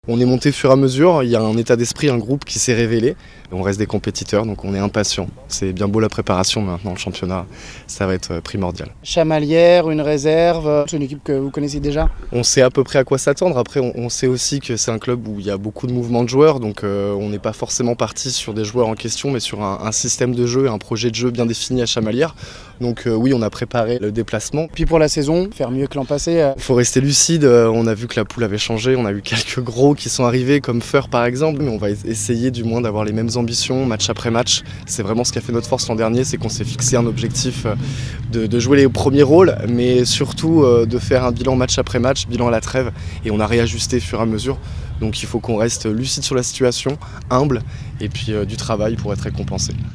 On est monté au fur et à mesure, il y a un état d'esprit, un groupe qui s'est révélé. On reste des compétiteurs, donc on est impatients. C'est bien beau la préparation, mais maintenant le championnat, ça va être primordial. Chamalières, une réserve, c'est une équipe que vous connaissez déjà? On sait à peu près à quoi s'attendre. Après, on sait aussi que c'est un club où il y a beaucoup de mouvements de joueurs, donc on n'est pas forcément parti sur des joueurs en question, mais sur un système de jeu, un projet de jeu bien défini à Chamalières. Donc oui, on a préparé le déplacement. Puis pour la saison, faire mieux que l'an passé. Il faut rester lucide, on a vu que la poule avait changé, on a eu quelques gros qui sont arrivés, comme Feur par exemple, mais on va essayer du moins d'avoir les mêmes ambitions match après match. C'est vraiment ce qui a fait notre force l'an dernier, c'est qu'on s'est fixé un objectif de jouer les premiers rôles, mais surtout de faire un bilan match après match, bilan à la trêve, et on a réajusté au fur et à mesure. Donc il faut qu'on reste lucide sur la situation, humble, et puis du travail pour être récompensé.